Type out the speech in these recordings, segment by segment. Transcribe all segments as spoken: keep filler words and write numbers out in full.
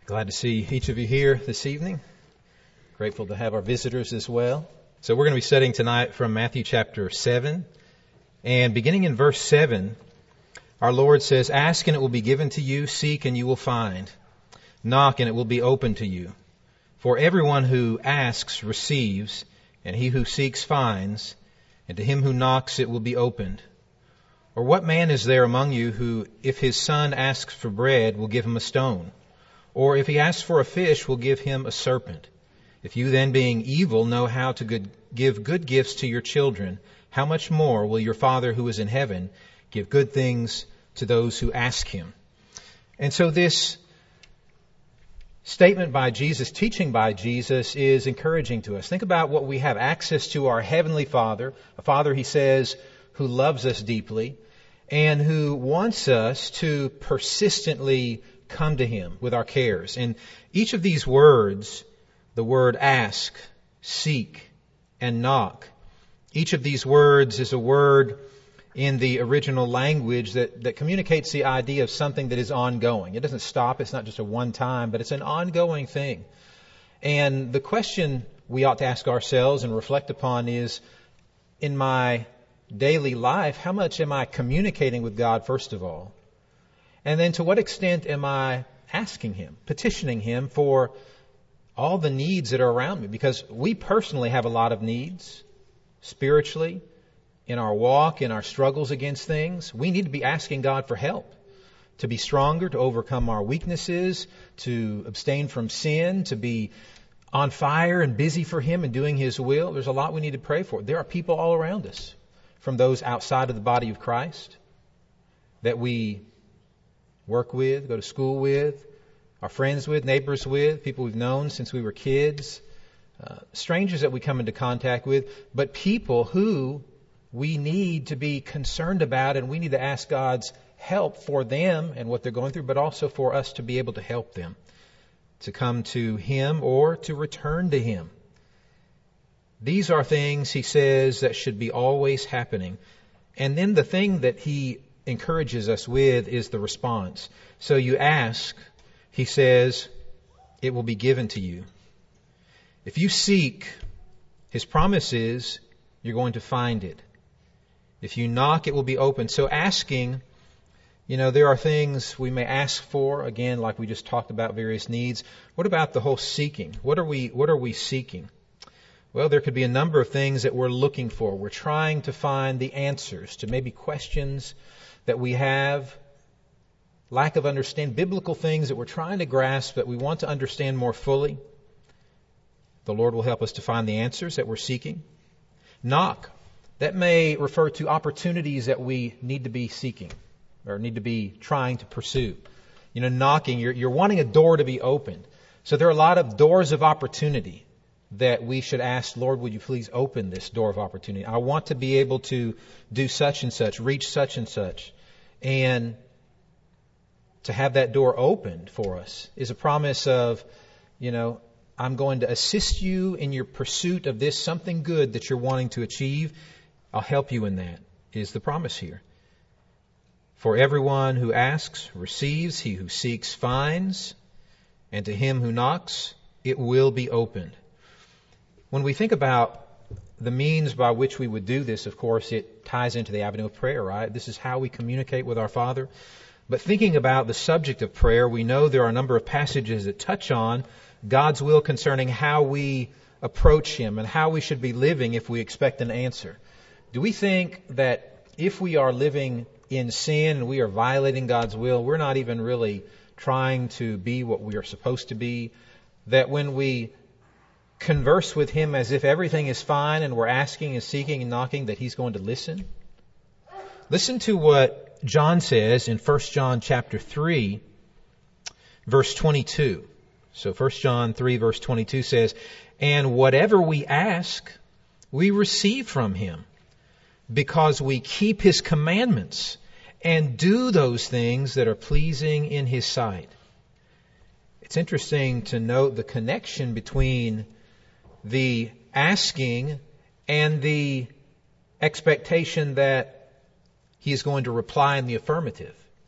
Glad to see each of you here this evening. Grateful to have our visitors as well. So we're going to be studying tonight from Matthew chapter seven. And beginning in verse seven, our Lord says, "Ask and it will be given to you, seek and you will find. Knock and it will be opened to you. For everyone who asks receives, and he who seeks finds, and to him who knocks it will be opened. Or what man is there among you who, if his son asks for bread, will give him a stone? Or if he asks for a fish, will give him a serpent? If you then, being evil, know how to good, give good gifts to your children, how much more will your Father who is in heaven give good things to those who ask him?" And so this statement by Jesus, teaching by Jesus, is encouraging to us. Think about what we have access to: our Heavenly Father, a Father, he says, who loves us deeply and who wants us to persistently come to him with our cares. And each of these words, the word ask, seek, and knock, each of these words is a word in the original language that, that communicates the idea of something that is ongoing. It doesn't stop. It's not just a one time, but it's an ongoing thing. And the question we ought to ask ourselves and reflect upon is, in my daily life, how much am I communicating with God, first of all? And then to what extent am I asking him, petitioning him for all the needs that are around me? Because we personally have a lot of needs spiritually, in our walk, in our struggles against things. We need to be asking God for help, to be stronger, to overcome our weaknesses, to abstain from sin, to be on fire and busy for him and doing his will. There's a lot we need to pray for. There are people all around us, from those outside of the body of Christ that we work with, go to school with, are friends with, neighbors with, people we've known since we were kids, uh, strangers that we come into contact with, but people who we need to be concerned about, and we need to ask God's help for them and what they're going through, but also for us to be able to help them to come to him or to return to him. These are things, he says, that should be always happening. And then the thing that he encourages us with is the response. So you ask, he says, it will be given to you. If you seek, his promise is you're going to find it. If you knock, it will be open. So asking, you know, there are things we may ask for, again, like we just talked about, various needs. What about the whole seeking? What are we, what are we seeking? Well, there could be a number of things that we're looking for. We're trying to find the answers to maybe questions that we have, lack of understanding, biblical things that we're trying to grasp that we want to understand more fully. The Lord will help us to find the answers that we're seeking. Knock. That may refer to opportunities that we need to be seeking or need to be trying to pursue. You know, knocking, you're, you're wanting a door to be opened. So there are a lot of doors of opportunity that we should ask, Lord, would you please open this door of opportunity? I want to be able to do such and such, reach such and such. And to have that door opened for us is a promise of, you know, I'm going to assist you in your pursuit of this something good that you're wanting to achieve. I'll help you in that, is the promise here. For everyone who asks receives, he who seeks finds, and to him who knocks it will be opened. When we think about the means by which we would do this, of course, it ties into the avenue of prayer, right? This is how we communicate with our Father. But thinking about the subject of prayer, we know there are a number of passages that touch on God's will concerning how we approach him and how we should be living if we expect an answer. Do we think that if we are living in sin and we are violating God's will, we're not even really trying to be what we are supposed to be? That when we converse with him as if everything is fine and we're asking and seeking and knocking, that he's going to listen? Listen to what John says in First John chapter three, verse twenty-two. So First John three, verse twenty-two says, "And whatever we ask, we receive from him, because we keep his commandments and do those things that are pleasing in his sight." It's interesting to note the connection between the asking and the expectation that he is going to reply in the affirmative.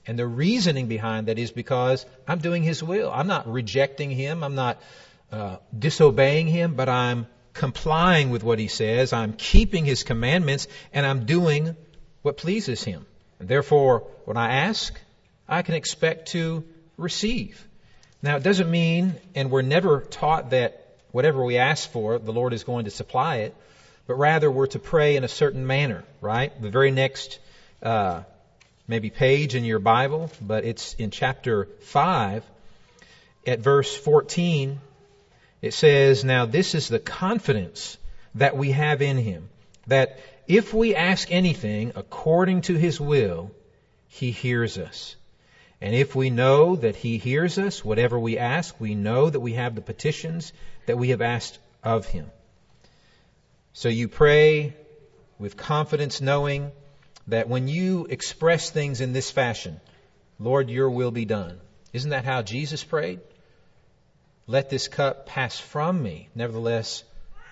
And the reasoning behind that is because I'm doing His will. I'm not rejecting Him. I'm not uh, disobeying Him, but I'm complying with what He says. I'm keeping His commandments, and I'm doing what pleases Him. And therefore, when I ask, I can expect to receive. Now, it doesn't mean, and we're never taught that whatever we ask for, the Lord is going to supply it, but rather we're to pray in a certain manner, right? The very next uh, maybe page in your Bible, but it's in chapter five, at verse fourteen, it says, "Now this is the confidence that we have in Him, that if we ask anything according to His will, He hears us. And if we know that He hears us, whatever we ask, we know that we have the petitions that we have asked of Him." So you pray with confidence, knowing that when you express things in this fashion, "Lord, your will be done." Isn't that how Jesus prayed? "Let this cup pass from me. Nevertheless,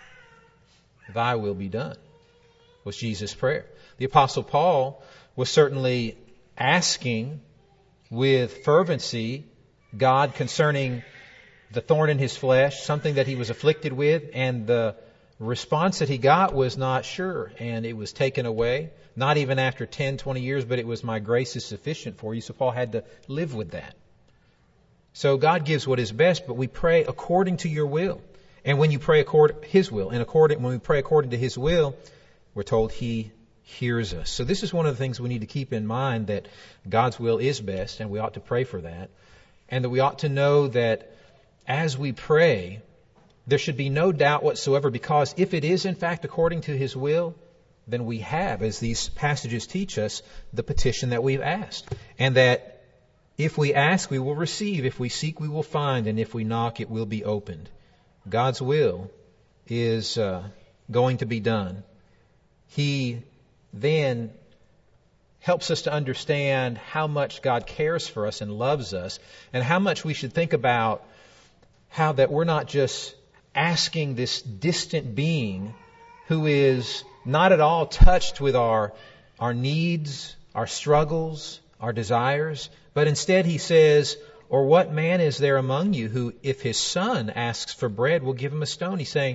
thy will be done," was Jesus' prayer. The Apostle Paul was certainly asking with fervency God concerning the thorn in his flesh, something that he was afflicted with, and the response that he got was not sure, and it was taken away, not even after ten, twenty years, but it was "my grace is sufficient for you." So Paul had to live with that. So God gives what is best, but we pray according to your will. And when you pray according His will, and according when we pray according to His will, we're told He hears us. So this is one of the things we need to keep in mind, that God's will is best, and we ought to pray for that. And that we ought to know that as we pray, there should be no doubt whatsoever, because if it is in fact according to His will, then we have, as these passages teach us, the petition that we've asked. And that if we ask, we will receive. If we seek, we will find. And if we knock, it will be opened. God's will is uh, going to be done. He then helps us to understand how much God cares for us and loves us, and how much we should think about how that we're not just asking this distant being who is not at all touched with our, our needs, our struggles, our desires, but instead He says, "Or what man is there among you who, if his son asks for bread, will give him a stone?" He's saying,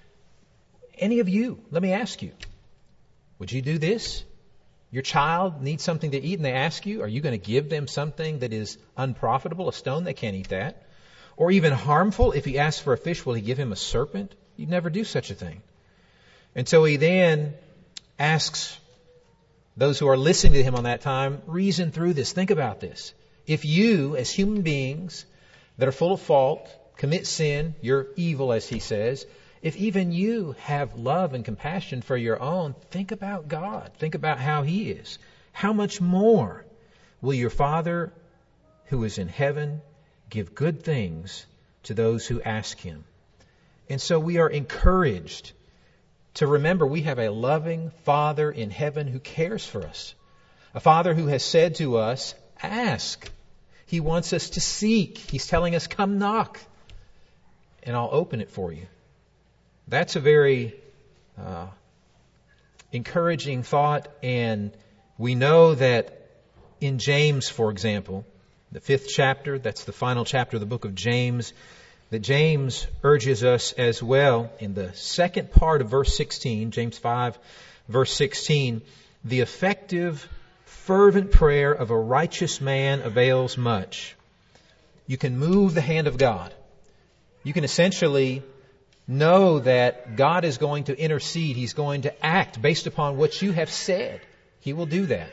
any of you, let me ask you, would you do this? Your child needs something to eat and they ask you, are you going to give them something that is unprofitable, a stone? They can't eat that. Or even harmful, if he asks for a fish, will he give him a serpent? You'd never do such a thing. And so he then asks those who are listening to him on that time, reason through this. Think about this. If you, as human beings that are full of fault, commit sin, you're evil, as he says, if even you have love and compassion for your own, think about God. Think about how He is. How much more will your Father who is in heaven give good things to those who ask Him? And so we are encouraged to remember we have a loving Father in heaven who cares for us. A Father who has said to us, ask. He wants us to seek. He's telling us, come knock, and I'll open it for you. That's a very uh, encouraging thought, and we know that in James, for example, the fifth chapter, that's the final chapter of the book of James, that James urges us as well in the second part of verse sixteen, James five, verse sixteen, the effective, fervent prayer of a righteous man avails much. You can move the hand of God. You can essentially know that God is going to intercede. He's going to act based upon what you have said. He will do that.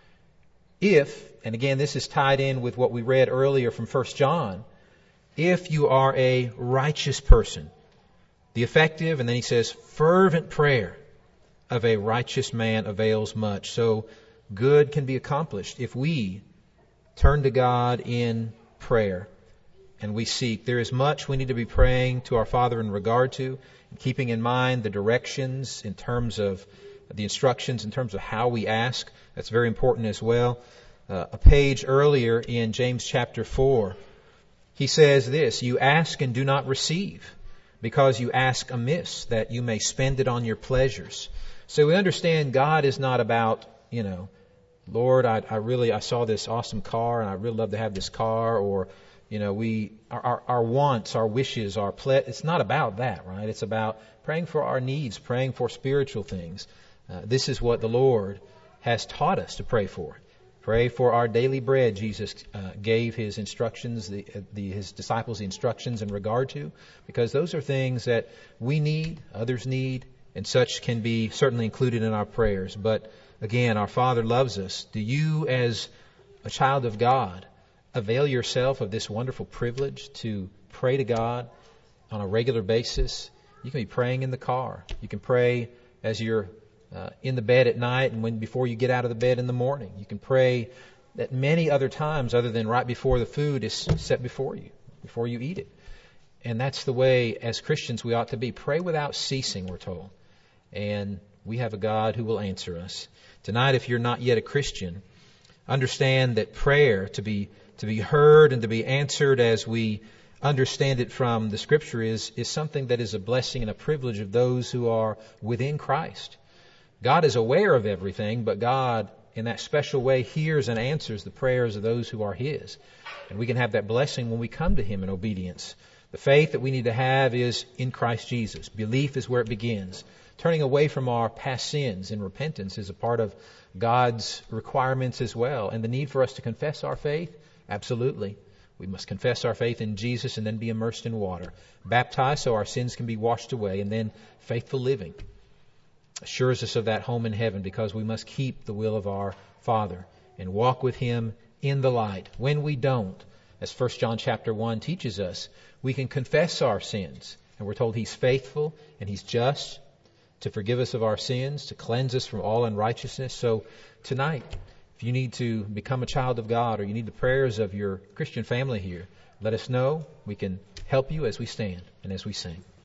If, and again this is tied in with what we read earlier from First John, if you are a righteous person, the effective, and then he says, fervent prayer of a righteous man avails much. So good can be accomplished if we turn to God in prayer and we seek. There is much we need to be praying to our Father in regard to, keeping in mind the directions in terms of the instructions, in terms of how we ask. That's very important as well. Uh, a page earlier in James chapter four, he says this, you ask and do not receive, because you ask amiss, that you may spend it on your pleasures. So we understand God is not about, you know, Lord, I, I really, I saw this awesome car and I really love to have this car, or, you know, we, our, our, our wants, our wishes, our ple- it's not about that, right? It's about praying for our needs, praying for spiritual things. Uh, this is what the Lord has taught us to pray for. Pray for our daily bread, Jesus uh, gave his instructions, the, the, his disciples the instructions in regard to, because those are things that we need, others need, and such can be certainly included in our prayers. But again, our Father loves us. Do you, as a child of God, avail yourself of this wonderful privilege to pray to God on a regular basis? You can be praying in the car. You can pray as you're Uh, in the bed at night, and when before you get out of the bed in the morning. You can pray at many other times other than right before the food is set before you, before you eat it. And that's the way, as Christians, we ought to be. Pray without ceasing, we're told. And we have a God who will answer us. Tonight, if you're not yet a Christian, understand that prayer, to be to be heard and to be answered as we understand it from the Scripture, is, is something that is a blessing and a privilege of those who are within Christ. God is aware of everything, but God, in that special way, hears and answers the prayers of those who are His. And we can have that blessing when we come to Him in obedience. The faith that we need to have is in Christ Jesus. Belief is where it begins. Turning away from our past sins in repentance is a part of God's requirements as well. And the need for us to confess our faith, absolutely. We must confess our faith in Jesus and then be immersed in water. Baptized so our sins can be washed away, and then faithful living assures us of that home in heaven, because we must keep the will of our Father and walk with Him in the light. When we don't, as First John chapter one teaches us, we can confess our sins, and we're told He's faithful and He's just to forgive us of our sins, to cleanse us from all unrighteousness. So tonight, if you need to become a child of God, or you need the prayers of your Christian family here, let us know. We can help you as we stand and as we sing.